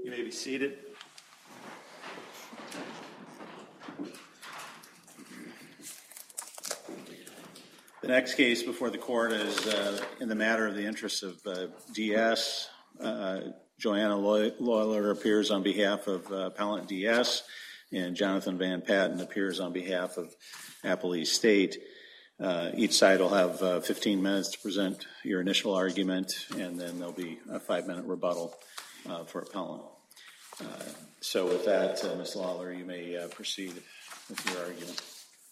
You may be seated. The next case before the court is in the matter of the interests of DS. Joanna Lawler appears on behalf of Appellant DS, and Jonathan Van Patten appears on behalf of Appalachia State. Each side will have 15 minutes to present your initial argument, and then there'll be a 5-minute rebuttal for appellant. So with that, Ms. Lawler, you may proceed with your argument.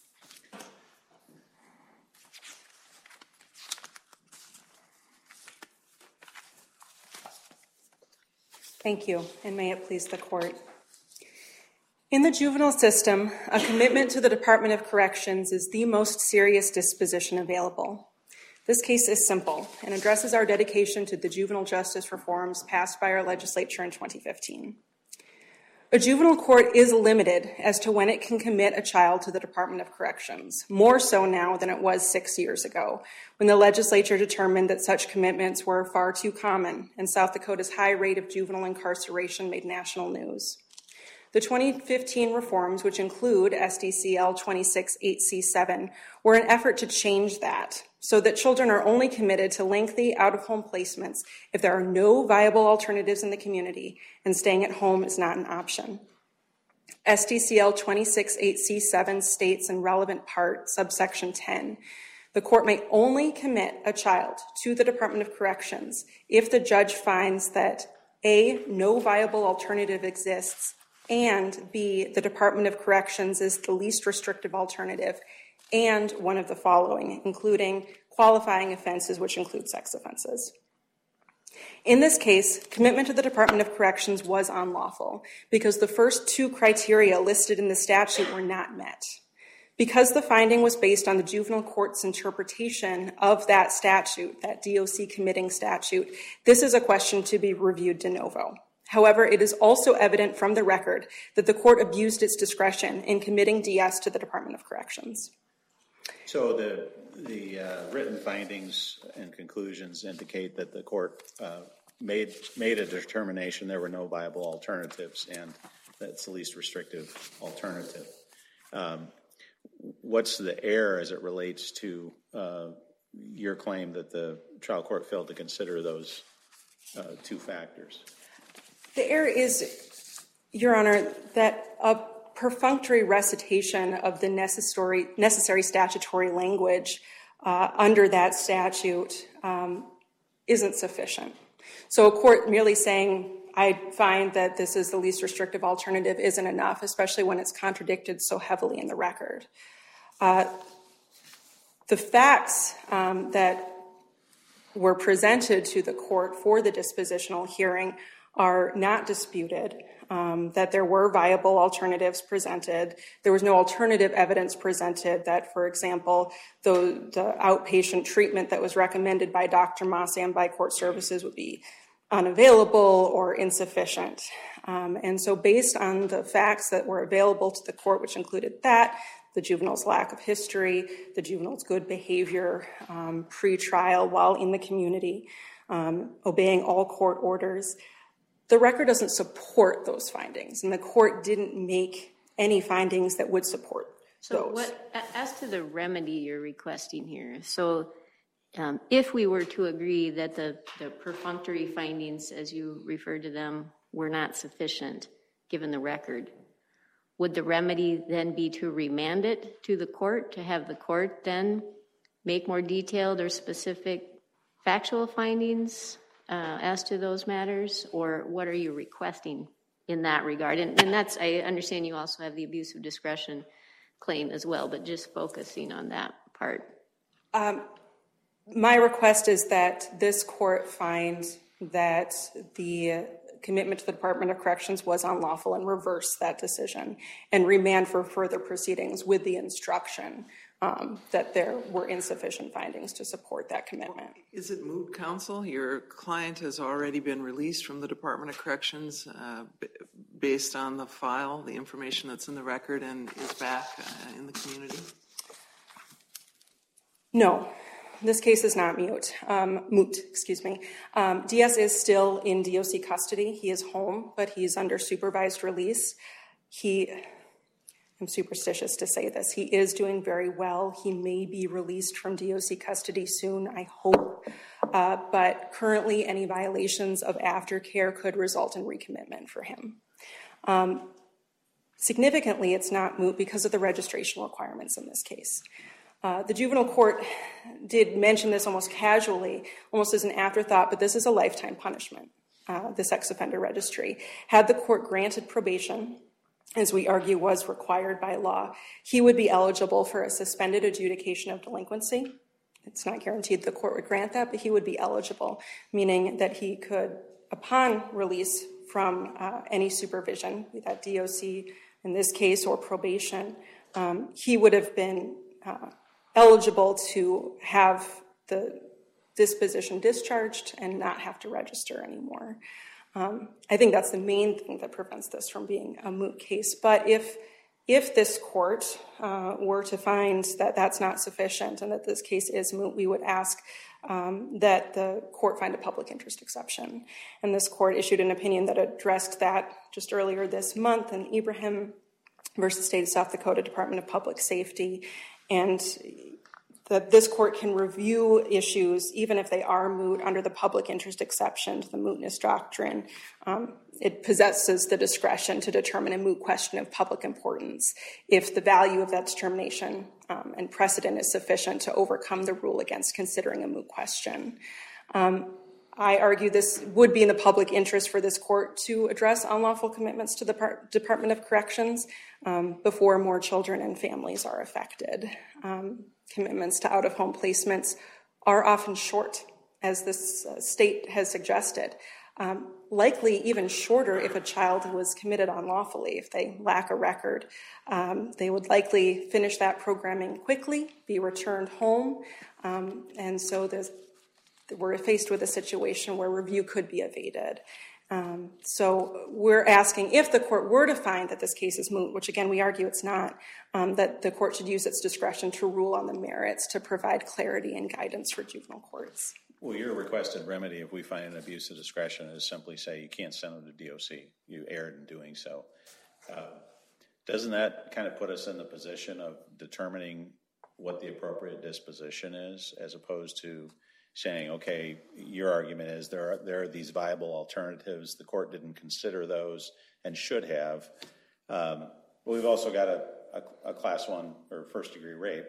Thank you, and may it please the court. In the juvenile system, a commitment to the Department of Corrections is the most serious disposition available. This case is simple and addresses our dedication to the juvenile justice reforms passed by our legislature in 2015. A juvenile court is limited as to when it can commit a child to the Department of Corrections, more so now than it was 6 years ago, when the legislature determined that such commitments were far too common, and South Dakota's high rate of juvenile incarceration made national news. The 2015 reforms, which include SDCL 268C7, were an effort to change that so that children are only committed to lengthy out-of-home placements if there are no viable alternatives in the community and staying at home is not an option. SDCL 268C7 states in relevant part, subsection 10, the court may only commit a child to the Department of Corrections if the judge finds that A, no viable alternative exists, and B, the Department of Corrections is the least restrictive alternative, and one of the following, including qualifying offenses, which include sex offenses. In this case, commitment to the Department of Corrections was unlawful because the first two criteria listed in the statute were not met. Because the finding was based on the juvenile court's interpretation of that statute, that DOC committing statute, this is a question to be reviewed de novo. However, it is also evident from the record that the court abused its discretion in committing DS to the Department of Corrections. So the written findings and conclusions indicate that the court made a determination there were no viable alternatives, and that's the least restrictive alternative. What's the error as it relates to your claim that the trial court failed to consider those two factors? The error is, Your Honor, that a perfunctory recitation of the necessary statutory language under that statute isn't sufficient. So a court merely saying, I find that this is the least restrictive alternative isn't enough, especially when it's contradicted so heavily in the record. The facts that were presented to the court for the dispositional hearing are not disputed, that there were viable alternatives presented. There was no alternative evidence presented that, for example, the outpatient treatment that was recommended by Dr. Moss and by court services would be unavailable or insufficient. And so based on the facts that were available to the court, which included that, the juvenile's lack of history, the juvenile's good behavior pre-trial while in the community, obeying all court orders, the record doesn't support those findings, and the court didn't make any findings that would support those. As to the remedy you're requesting here, so if we were to agree that the perfunctory findings, as you referred to them, were not sufficient given the record, would the remedy then be to remand it to the court, to have the court then make more detailed or specific factual findings as to those matters, or what are you requesting in that regard? And that's, I understand you also have the abuse of discretion claim as well, but just focusing on that part. My request is that this court find that the commitment to the Department of Corrections was unlawful and reverse that decision and remand for further proceedings with the instruction that there were insufficient findings to support that commitment. Is it moot, counsel? Your client has already been released from the Department of Corrections based on the file, the information that's in the record, and is back in the community? No. This case is not moot. DS is still in DOC custody. He is home, but he's under supervised release. I'm superstitious to say this. He is doing very well. He may be released from DOC custody soon, I hope. But currently, any violations of aftercare could result in recommitment for him. Significantly, it's not moot because of the registration requirements in this case. The juvenile court did mention this almost casually, almost as an afterthought, but this is a lifetime punishment, the sex offender registry. Had the court granted probation, as we argue was required by law, he would be eligible for a suspended adjudication of delinquency. It's not guaranteed the court would grant that, but he would be eligible, meaning that he could, upon release from any supervision, be that DOC in this case or probation, he would have been eligible to have the disposition discharged and not have to register anymore. I think that's the main thing that prevents this from being a moot case. But if this court were to find that that's not sufficient and that this case is moot, we would ask that the court find a public interest exception. And this court issued an opinion that addressed that just earlier this month in Ibrahim versus State of South Dakota Department of Public Safety. And that this court can review issues, even if they are moot, under the public interest exception to the mootness doctrine. It possesses the discretion to determine a moot question of public importance if the value of that determination and precedent is sufficient to overcome the rule against considering a moot question. I argue this would be in the public interest for this court to address unlawful commitments to the Department of Corrections before more children and families are affected. Commitments to out-of-home placements are often short, as this state has suggested. Likely even shorter if a child was committed unlawfully, if they lack a record. They would likely finish that programming quickly, be returned home, and so we're faced with a situation where review could be evaded. So we're asking, if the court were to find that this case is moot, which again we argue it's not, that the court should use its discretion to rule on the merits to provide clarity and guidance for juvenile courts. Well, your requested remedy, if we find an abuse of discretion, is simply say you can't send them to DOC. You erred in doing so. Doesn't that kind of put us in the position of determining what the appropriate disposition is, as opposed to saying, okay, your argument is there are these viable alternatives. The court didn't consider those and should have. But we've also got a class 1 or first degree rape,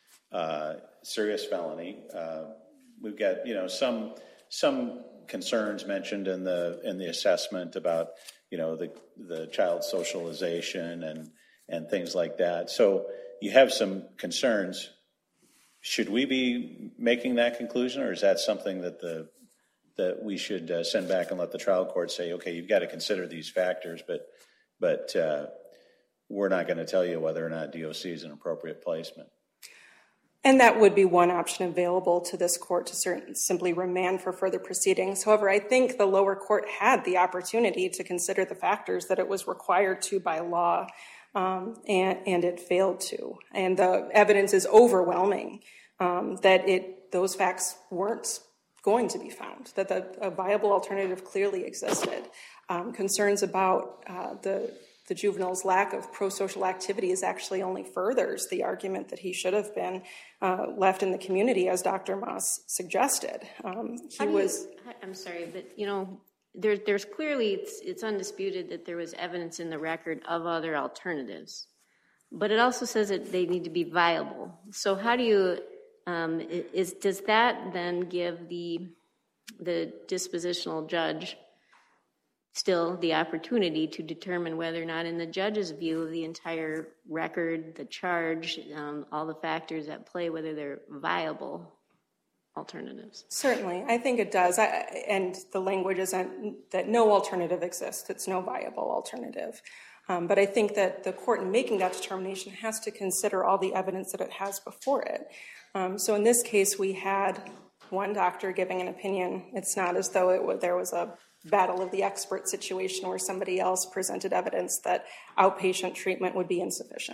serious felony. We've got some concerns mentioned in the assessment about the child's socialization and things like that. So you have some concerns. Should we be making that conclusion, or is that something that we should send back and let the trial court say, okay, you've got to consider these factors, but we're not going to tell you whether or not DOC is an appropriate placement? And that would be one option available to this court, to simply remand for further proceedings. However, I think the lower court had the opportunity to consider the factors that it was required to by law, and it failed to. And the evidence is overwhelming that those facts weren't going to be found, that a viable alternative clearly existed. Concerns about the juvenile's lack of pro-social activity is actually only furthers the argument that he should have been left in the community, as Dr. Moss suggested. I'm sorry, but there's clearly, it's undisputed that there was evidence in the record of other alternatives, but it also says that they need to be viable. So how do you, does that then give the dispositional judge still the opportunity to determine whether or not, in the judge's view of the entire record, the charge, all the factors at play, whether they're viable alternatives? Certainly, I think it does. And the language isn't that no alternative exists, it's no viable alternative. But I think that the court, in making that determination, has to consider all the evidence that it has before it. So in this case, we had one doctor giving an opinion. It's not as though there was a battle of the expert situation where somebody else presented evidence that outpatient treatment would be insufficient,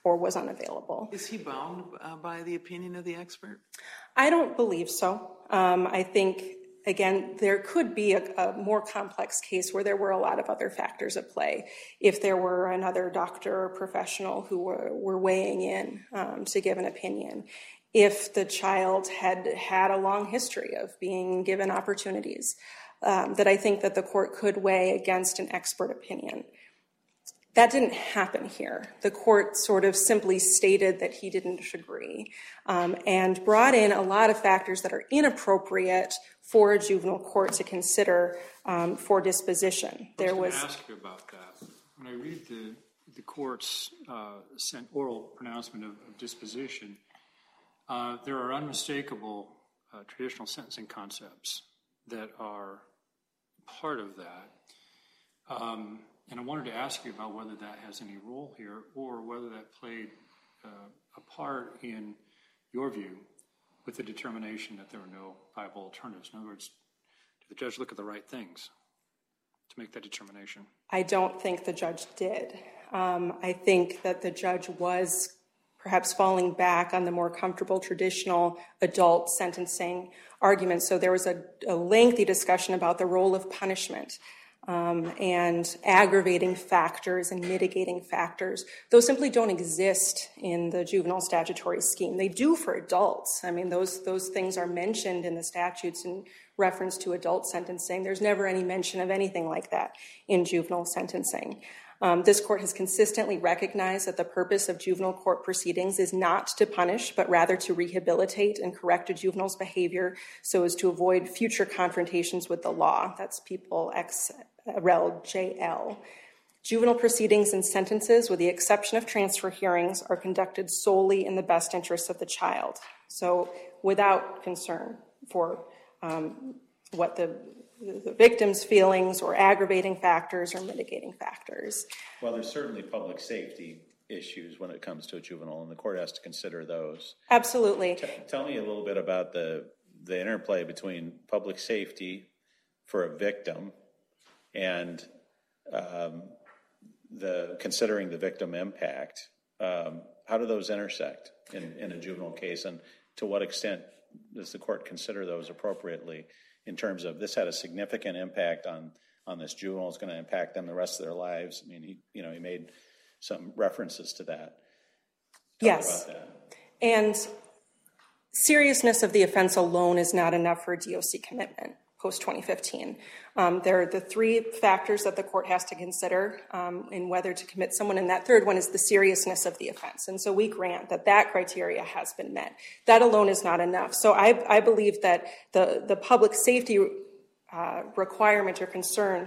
or was unavailable. Is he bound by the opinion of the expert? I don't believe so. I think, again, there could be a more complex case where there were a lot of other factors at play. If there were another doctor or professional who were weighing in to give an opinion, if the child had had a long history of being given opportunities, that I think that the court could weigh against an expert opinion. That didn't happen here. The court sort of simply stated that he didn't agree and brought in a lot of factors that are inappropriate for a juvenile court to consider for disposition. I was going to ask you about that. When I read the court's oral pronouncement of disposition, there are unmistakable traditional sentencing concepts that are part of that. And I wanted to ask you about whether that has any role here or whether that played a part in your view with the determination that there were no viable alternatives. In other words, did the judge look at the right things to make that determination? I don't think the judge did. I think that the judge was perhaps falling back on the more comfortable traditional adult sentencing arguments. So there was a lengthy discussion about the role of punishment and aggravating factors and mitigating factors. Those simply don't exist in the juvenile statutory scheme. They do for adults. I mean, those things are mentioned in the statutes in reference to adult sentencing. There's never any mention of anything like that in juvenile sentencing. This court has consistently recognized that the purpose of juvenile court proceedings is not to punish, but rather to rehabilitate and correct a juvenile's behavior so as to avoid future confrontations with the law. That's People ex rel JL. Juvenile proceedings and sentences, with the exception of transfer hearings, are conducted solely in the best interests of the child. So without concern for what the victim's feelings or aggravating factors or mitigating factors. Well, there's certainly public safety issues when it comes to a juvenile, and the court has to consider those. Absolutely. Tell me a little bit about the interplay between public safety for a victim and considering the victim impact. How do those intersect in a juvenile case, and to what extent does the court consider those appropriately in terms of this had a significant impact on this juvenile, it's going to impact them the rest of their lives? I mean, he made some references to that. Yes. About that. And seriousness of the offense alone is not enough for DOC commitment post-2015. There are the three factors that the court has to consider in whether to commit someone, and that third one is the seriousness of the offense. And so we grant that criteria has been met. That alone is not enough. So I believe that the public safety requirement or concern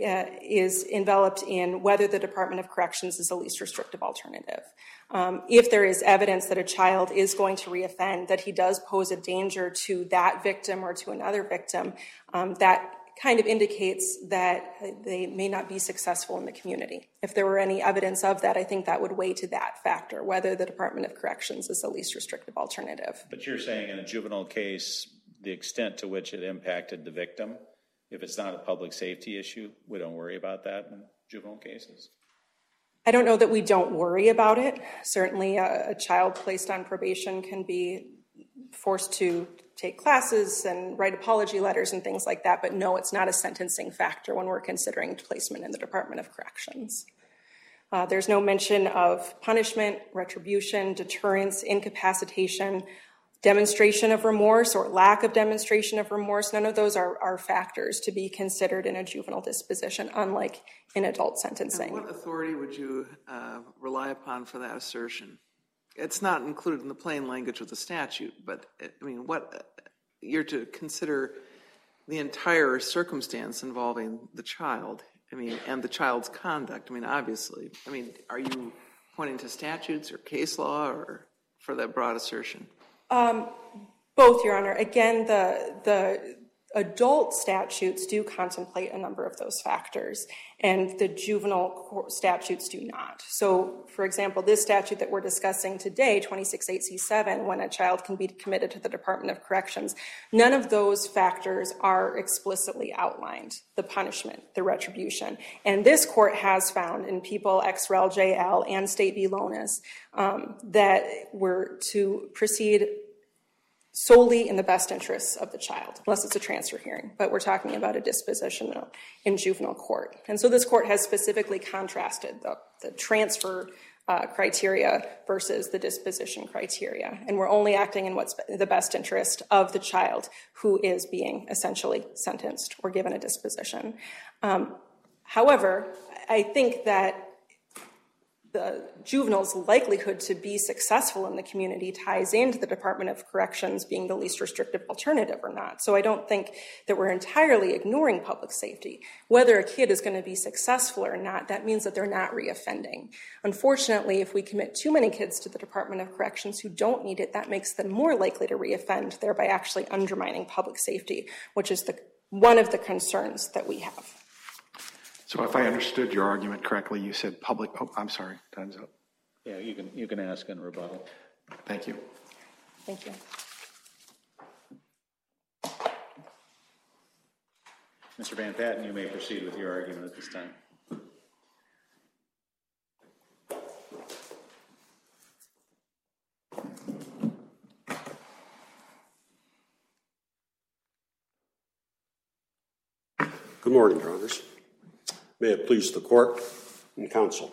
is enveloped in whether the Department of Corrections is the least restrictive alternative. If there is evidence that a child is going to reoffend, that he does pose a danger to that victim or to another victim, that kind of indicates that they may not be successful in the community. If there were any evidence of that, I think that would weigh to that factor, whether the Department of Corrections is the least restrictive alternative. But you're saying in a juvenile case, the extent to which it impacted the victim, if it's not a public safety issue, we don't worry about that in juvenile cases? I don't know that we don't worry about it. Certainly a child placed on probation can be forced to take classes and write apology letters and things like that, but no, it's not a sentencing factor when we're considering placement in the Department of Corrections. There's no mention of punishment, retribution, deterrence, incapacitation, demonstration of remorse or lack of demonstration of remorse. None of those are factors to be considered in a juvenile disposition, unlike in adult sentencing. And what authority would you rely upon for that assertion? It's not included in the plain language of the statute, but I mean, you're to consider the entire circumstance involving the child, I mean, and the child's conduct. I mean, obviously. I mean, are you pointing to statutes or case law or for that broad assertion? Both, Your Honor. Again, the adult statutes do contemplate a number of those factors, and the juvenile statutes do not. So, for example, this statute that we're discussing today, 26-8C7, when a child can be committed to the Department of Corrections, none of those factors are explicitly outlined, the punishment, the retribution. And this court has found in People ex rel JL and State v. Lonis that we're to proceed solely in the best interests of the child, unless it's a transfer hearing. But we're talking about a disposition in juvenile court. And so this court has specifically contrasted the transfer criteria versus the disposition criteria. And we're only acting in what's the best interest of the child who is being essentially sentenced or given a disposition. However, I think that the juvenile's likelihood to be successful in the community ties into the Department of Corrections being the least restrictive alternative or not. So I don't think that we're entirely ignoring public safety. Whether a kid is going to be successful or not, that means that they're not reoffending. Unfortunately, if we commit too many kids to the Department of Corrections who don't need it, that makes them more likely to reoffend, thereby actually undermining public safety, which is one of the concerns that we have. So if I understood your argument correctly, you said public, I'm sorry, time's up. Yeah, you can ask in rebuttal. Thank you. Thank you. Mr. Van Patten, you may proceed with your argument at this time. Good morning, Your Honors. May it please the court and counsel.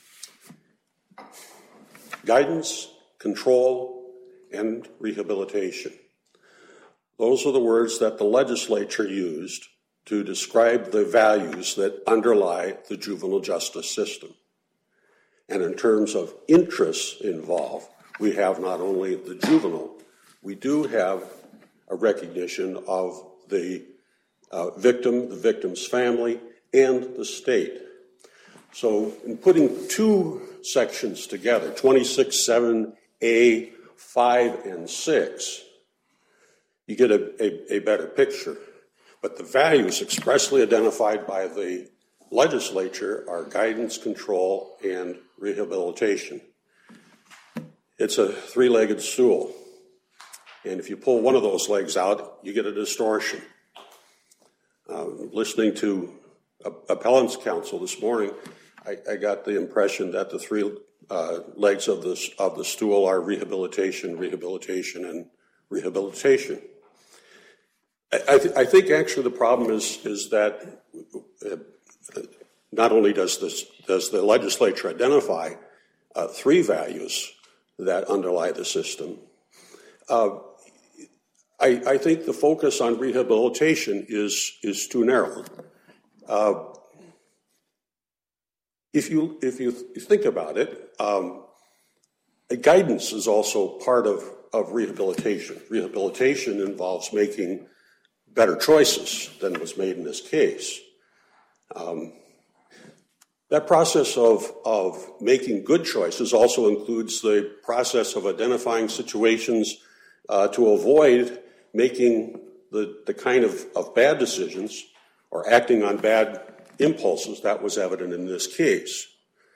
Guidance, control, and rehabilitation. Those are the words that the legislature used to describe the values that underlie the juvenile justice system. And in terms of interests involved, we have not only the juvenile, we do have a recognition of the victim, the victim's family, and the state. So in putting two sections together, 26-7A, 5, and 6, you get a better picture. But the values expressly identified by the legislature are guidance, control, and rehabilitation. It's a three-legged stool. And if you pull one of those legs out, you get a distortion. Listening to appellant's counsel this morning, I got the impression that the three legs of the stool are rehabilitation, rehabilitation, and rehabilitation. I think actually the problem is that not only does the legislature identify three values that underlie the system, I think the focus on rehabilitation is too narrow. If you think about it, guidance is also part of rehabilitation. Rehabilitation involves making better choices than was made in this case. That process of making good choices also includes the process of identifying situations to avoid making the kind of bad decisions or acting on bad impulses that was evident in this case.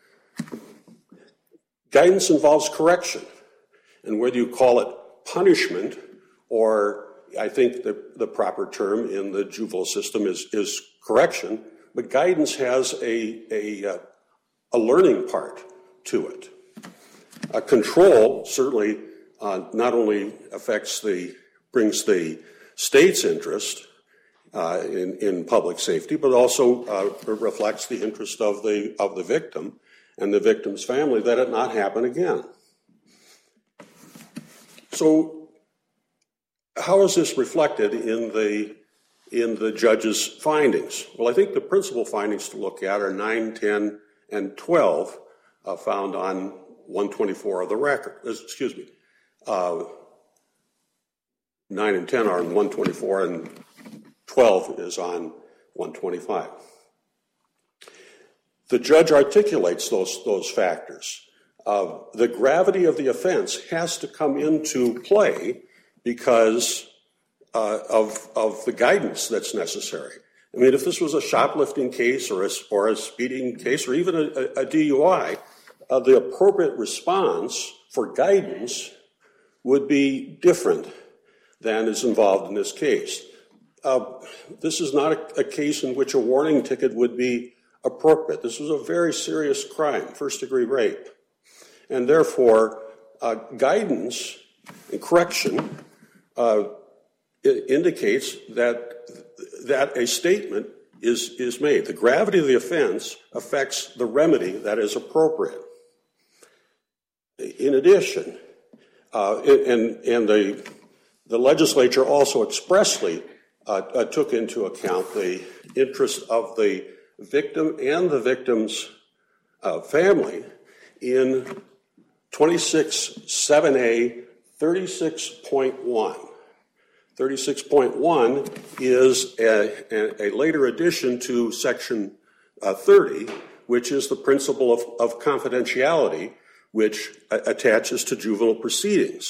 Guidance involves correction, and whether you call it punishment or I think the proper term in the juvenile system is correction, but guidance has a learning part to it. Control certainly not only brings the state's interest in public safety, but also reflects the interest of the victim and the victim's family that it not happen again. So how is this reflected in the judge's findings? Well, I think the principal findings to look at are 9, 10, and 12 found on 124 of the record. 9 and 10 are on 124 and 12 is on 125. The judge articulates those factors. The gravity of the offense has to come into play because of the guidance that's necessary. I mean, if this was a shoplifting case or a speeding case or even a DUI, the appropriate response for guidance would be different than is involved in this case. This is not a case in which a warning ticket would be appropriate. This was a very serious crime, first-degree rape. And therefore, guidance and correction indicates that a statement is made. The gravity of the offense affects the remedy that is appropriate. In addition, and the legislature also expressly took into account the interest of the victim and the victim's family in 26-7A 36.1. 36.1 is a later addition to Section 30, which is the principle of confidentiality, which attaches to juvenile proceedings.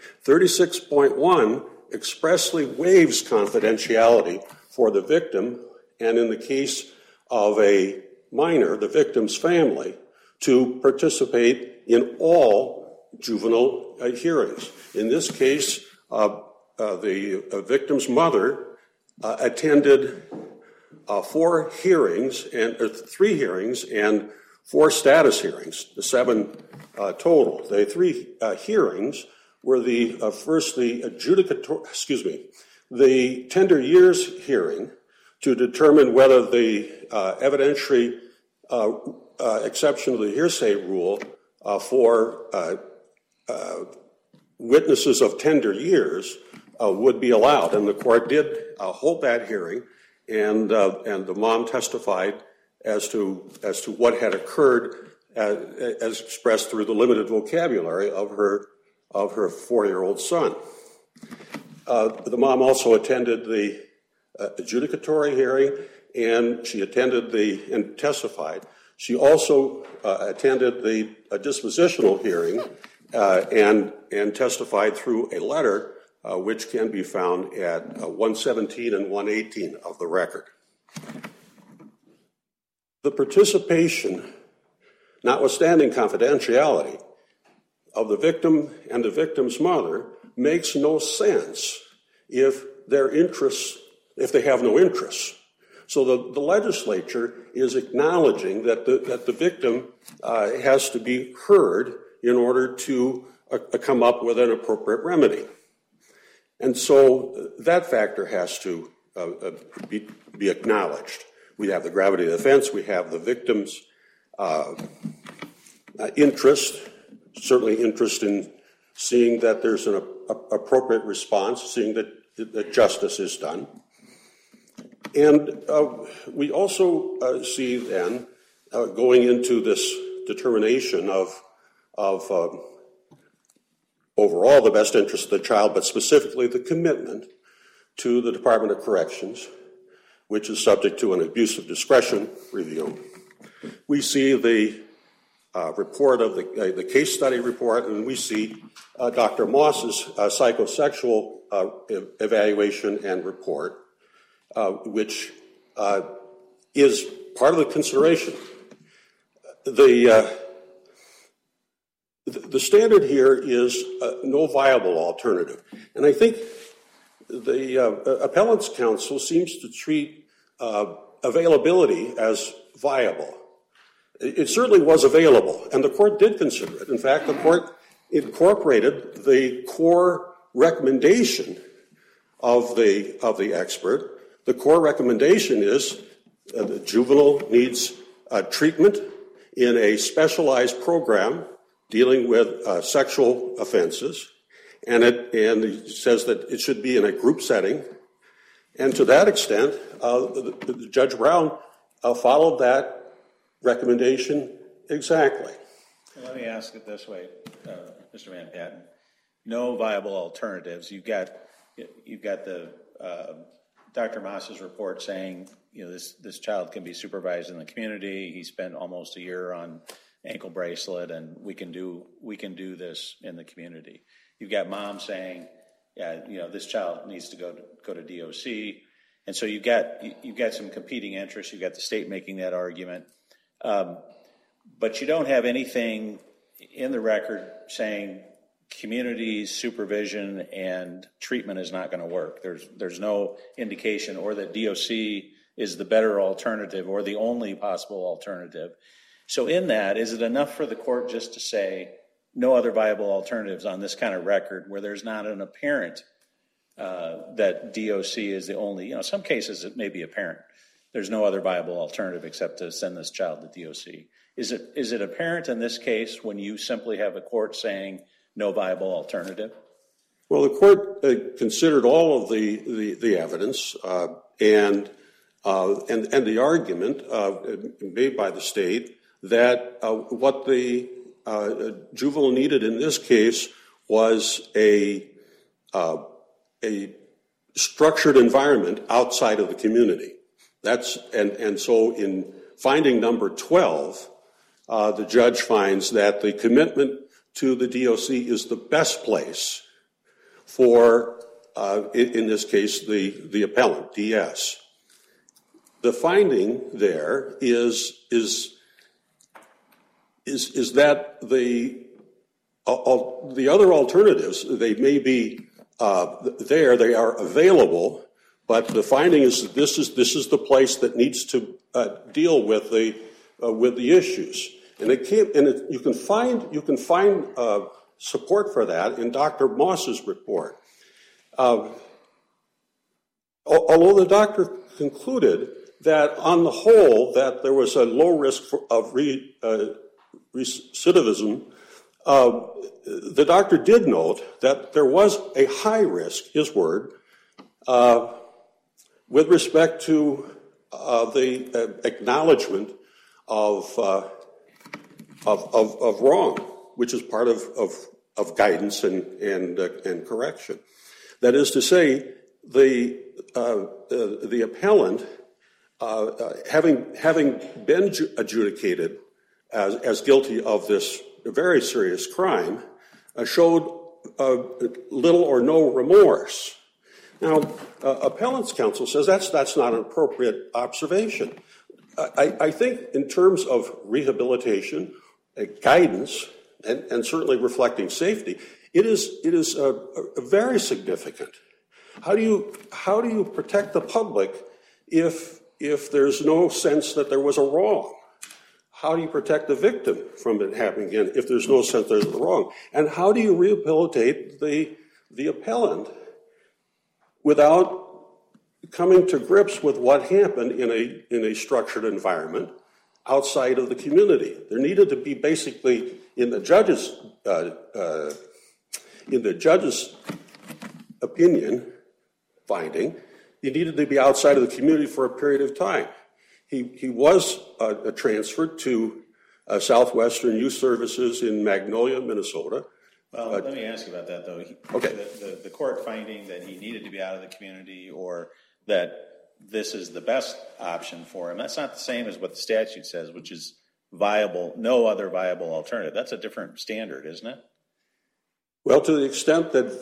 36.1 expressly waives confidentiality for the victim, and in the case of a minor, the victim's family, to participate in all juvenile hearings. In this case, the victim's mother attended 3 hearings and 4 status hearings, the 7 total. The 3 hearings were the tender years hearing to determine whether the evidentiary exception to the hearsay rule for witnesses of tender years would be allowed. And the court did hold that hearing, and the mom testified as to what had occurred as expressed through the limited vocabulary of her 4-year-old son. The mom also attended the adjudicatory hearing, and she attended and testified. She also attended the dispositional hearing and testified through a letter which can be found at 117 and 118 of the record. The participation, notwithstanding confidentiality, of the victim and the victim's mother makes no sense if they have no interests. So the legislature is acknowledging that the victim has to be heard in order to come up with an appropriate remedy. And so that factor has to be acknowledged. We have the gravity of the offense, we have the victim's interest, certainly interest in seeing that there's an appropriate response, seeing that justice is done. And we also see then, going into this determination of overall the best interest of the child, but specifically the commitment to the Department of Corrections, which is subject to an abuse of discretion review. We see the report of the case study report, and we see Dr. Moss's psychosexual evaluation and report, which is part of the consideration. The standard here is no viable alternative. And I think the appellant's counsel seems to treat availability as viable. It certainly was available, and the court did consider it. In fact, the court incorporated the core recommendation of the expert. The core recommendation is the juvenile needs treatment in a specialized program dealing with sexual offenses, and it says that it should be in a group setting. And to that extent, Judge Brown followed that recommendation exactly. Let me ask it this way, Mr. Van Patten. No viable alternatives. You've got the Dr. Moss's report saying, this child can be supervised in the community. He spent almost a year on ankle bracelet, and we can do this in the community. You've got mom saying, yeah, this child needs to go to DOC. And so you've got some competing interests. You've got the state making that argument. But you don't have anything in the record saying community supervision and treatment is not going to work. There's no indication, or that DOC is the better alternative or the only possible alternative. So in that, is it enough for the court just to say no other viable alternatives on this kind of record where there's not an apparent that DOC is the only, some cases it may be apparent. There's no other viable alternative except to send this child to DOC. Is it apparent in this case when you simply have a court saying no viable alternative? Well, the court considered all of the evidence and the argument made by the state that what the juvenile needed in this case was a structured environment outside of the community. And so in finding number 12, the judge finds that the commitment to the DOC is the best place for, in this case, the appellant, DS. The finding there is that the other alternatives, they may be there, they are available, but the finding is that this is the place that needs to deal with the issues. And you can find support for that in Dr. Moss's report. Although the doctor concluded that on the whole that there was a low risk of recidivism, the doctor did note that there was a high risk, his word, with respect to the acknowledgement of wrong, which is part of guidance and correction. That is to say, the appellant, having been adjudicated as guilty of this very serious crime, showed little or no remorse. Now, appellant's counsel says that's not an appropriate observation. I think in terms of rehabilitation, guidance, and certainly reflecting safety, it is very significant. How do you protect the public if there's no sense that there was a wrong? How do you protect the victim from it happening again if there's no sense there's a wrong? And how do you rehabilitate the appellant without coming to grips with what happened in a structured environment outside of the community? There needed to be basically in the judge's opinion finding, he needed to be outside of the community for a period of time. He was transferred to Southwestern Youth Services in Magnolia, Minnesota. Well, let me ask you about that, though. Okay. The court finding that he needed to be out of the community or that this is the best option for him, that's not the same as what the statute says, which is viable, no other viable alternative. That's a different standard, isn't it? Well, to the extent that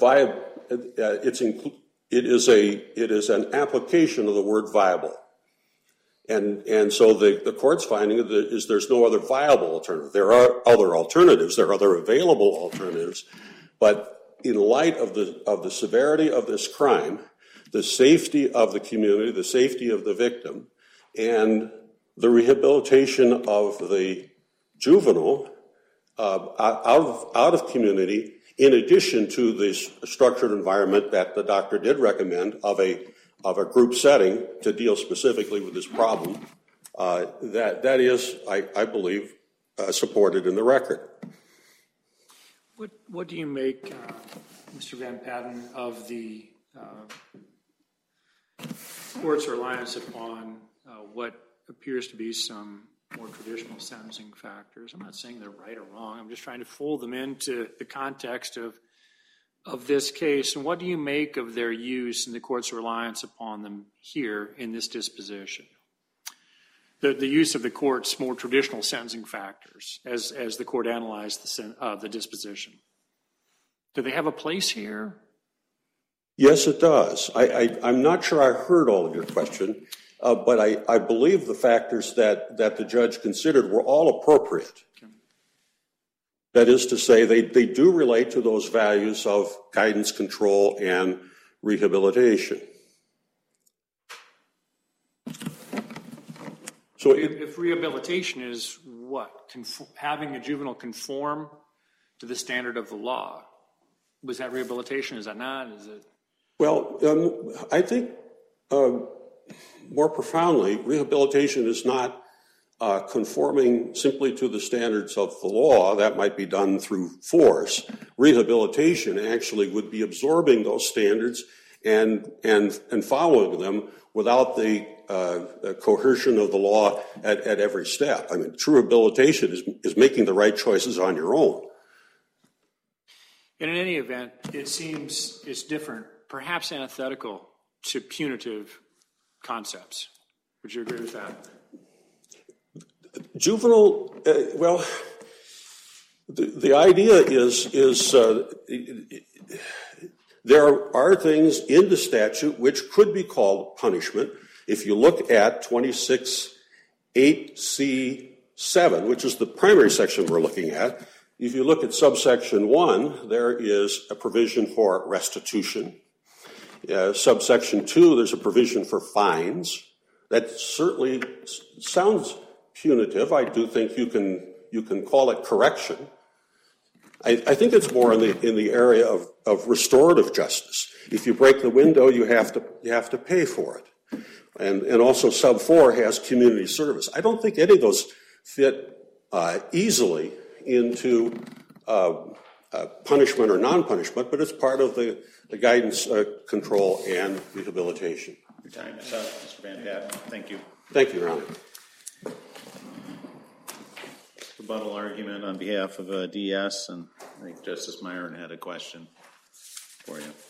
it is an application of the word viable. And so the court's finding is there's no other viable alternative. There are other alternatives. There are other available alternatives. But in light of the severity of this crime, the safety of the community, the safety of the victim, and the rehabilitation of the juvenile out of community, in addition to this structured environment that the doctor did recommend of a group setting to deal specifically with this problem, that is, I believe, supported in the record. What do you make, Mr. Van Patten, of the court's reliance upon what appears to be some more traditional sentencing factors? I'm not saying they're right or wrong. I'm just trying to fold them into the context of this case. And what do you make of their use and the court's reliance upon them here in this disposition? The use of the court's more traditional sentencing factors as the court analyzed the disposition. Do they have a place here? Yes, it does. I'm not sure I heard all of your question, but I believe the factors that the judge considered were all appropriate. That is to say, they do relate to those values of guidance, control, and rehabilitation. So If rehabilitation is what? Having a juvenile conform to the standard of the law. Was that rehabilitation? Is that not? Is it? Well, I think more profoundly, rehabilitation is not conforming simply to the standards of the law. That might be done through force. Rehabilitation actually would be absorbing those standards and following them without the coercion of the law at every step. I mean, true rehabilitation is making the right choices on your own. And in any event, it seems it's different, perhaps antithetical to punitive concepts. Would you agree with that? Juvenile, well, the idea is there are things in the statute which could be called punishment. If you look at 26(8)(c)(7), which is the primary section we're looking at, if you look at subsection 1, there is a provision for restitution. Subsection 2, there's a provision for fines. That certainly sounds punitive. I do think you can call it correction. I think it's more in the area of restorative justice. If you break the window, you have to pay for it. And also sub 4 has community service. I don't think any of those fit easily into punishment or non-punishment, but it's part of the guidance, control, and rehabilitation. Your time is up, Mr. Van Patten. Thank you. Thank you, Your Honor. Rebuttal argument on behalf of DS, and I think Justice Myron had a question for you.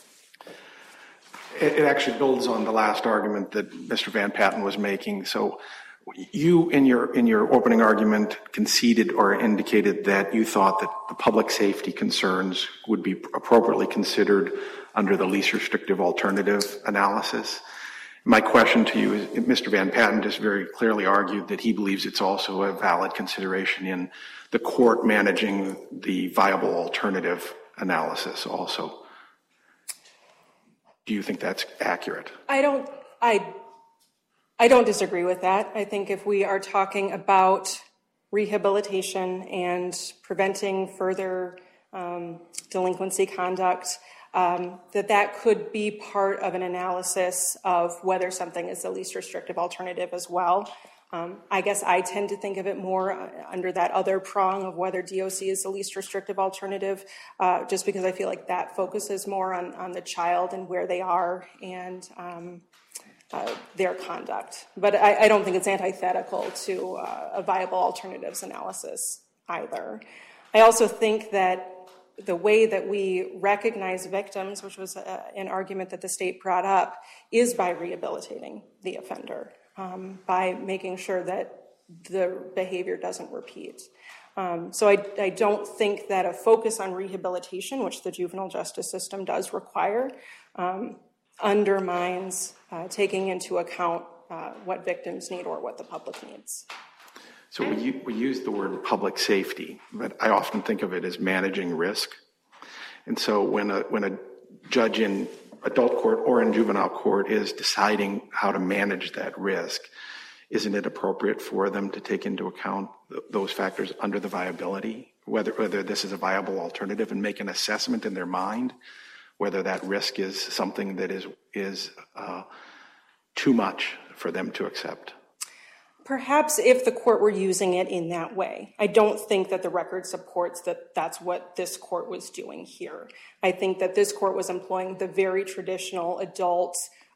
It actually builds on the last argument that Mr. Van Patten was making. So you, in your opening argument, conceded or indicated that you thought that the public safety concerns would be appropriately considered under the least restrictive alternative analysis. My question to you is, Mr. Van Patten just very clearly argued that he believes it's also a valid consideration in the court managing the viable alternative analysis also. Do you think that's accurate? I don't disagree with that. I think if we are talking about rehabilitation and preventing further delinquency conduct, that could be part of an analysis of whether something is the least restrictive alternative as well. I guess I tend to think of it more under that other prong of whether DOC is the least restrictive alternative, just because I feel like that focuses more on the child and where they are and their conduct. But I don't think it's antithetical to a viable alternatives analysis either. I also think that the way that we recognize victims, which was an argument that the state brought up, is by rehabilitating the offender, by making sure that the behavior doesn't repeat. So I don't think that a focus on rehabilitation, which the juvenile justice system does require, undermines taking into account what victims need or what the public needs. So we use the word public safety, but I often think of it as managing risk. And so when a judge in adult court or in juvenile court is deciding how to manage that risk, isn't it appropriate for them to take into account those factors under the viability, whether this is a viable alternative, and make an assessment in their mind whether that risk is something that is too much for them to accept? Perhaps if the court were using it in that way. I don't think that the record supports that that's what this court was doing here. I think that this court was employing the very traditional adult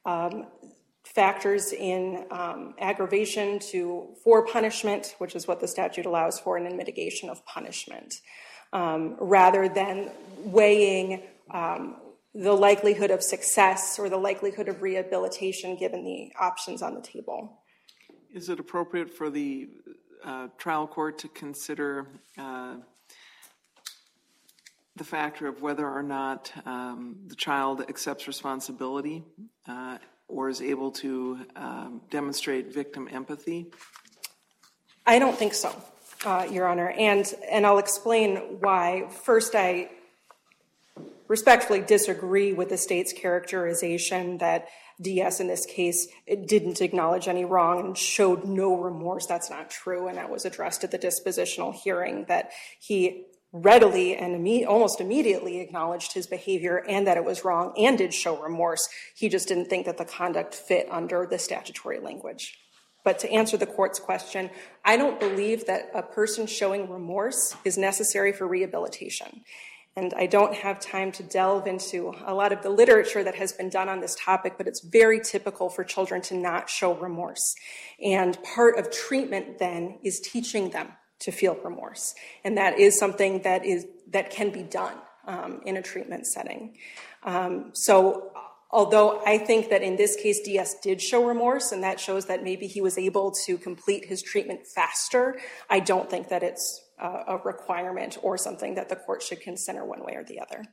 factors in aggravation for punishment, which is what the statute allows for, and in mitigation of punishment, rather than weighing the likelihood of success or the likelihood of rehabilitation given the options on the table. Is it appropriate for the trial court to consider the factor of whether or not the child accepts responsibility or is able to demonstrate victim empathy? I don't think so, Your Honor, and I'll explain why. First, I respectfully disagree with the state's characterization that DS in this case didn't acknowledge any wrong and showed no remorse. That's not true, and that was addressed at the dispositional hearing, that he readily and almost immediately acknowledged his behavior and that it was wrong and did show remorse. He just didn't think that the conduct fit under the statutory language. But to answer the court's question, I don't believe that a person showing remorse is necessary for rehabilitation. And I don't have time to delve into a lot of the literature that has been done on this topic, but it's very typical for children to not show remorse. And part of treatment then is teaching them to feel remorse. And that is something that can be done in a treatment setting. So although I think that in this case DS did show remorse, and that shows that maybe he was able to complete his treatment faster, I don't think that it's a requirement or something that the court should consider one way or the other.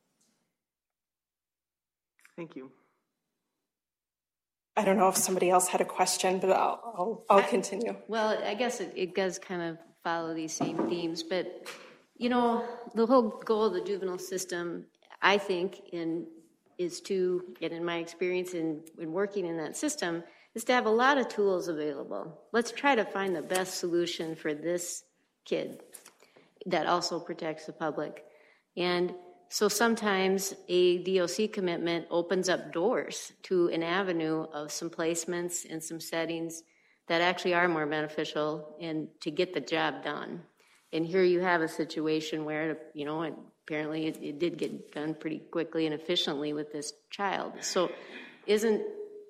Thank you. I don't know if somebody else had a question, but I'll continue. Well, I guess it does kind of follow these same themes, but you know, the whole goal of the juvenile system, I think, is to, and in my experience in working in that system, is to have a lot of tools available. Let's try to find the best solution for this kid that also protects the public. And so sometimes a DOC commitment opens up doors to an avenue of some placements and some settings that actually are more beneficial and to get the job done. And here you have a situation where, you know, apparently it did get done pretty quickly and efficiently with this child. So isn't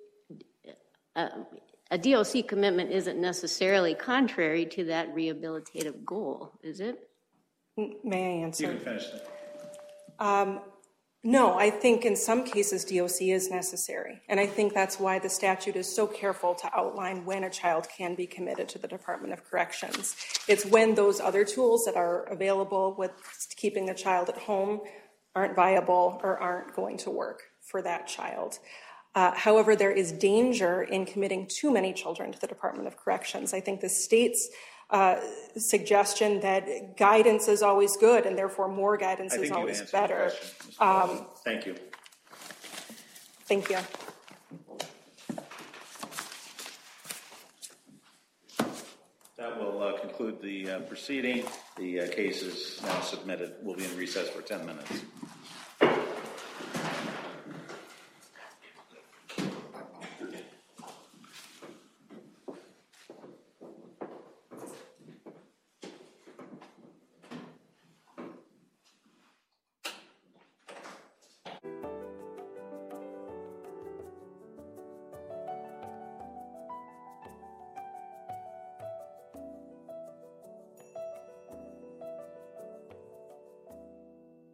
a DOC commitment isn't necessarily contrary to that rehabilitative goal, is it? May I answer? You can finish that. No, I think in some cases DOC is necessary. And I think that's why the statute is so careful to outline when a child can be committed to the Department of Corrections. It's when those other tools that are available with keeping the child at home aren't viable or aren't going to work for that child. However, there is danger in committing too many children to the Department of Corrections. I think the state's suggestion that guidance is always good and therefore more guidance is always better. Thank you. Thank you. That will conclude the proceeding. The case is now submitted. We'll be in recess for 10 minutes.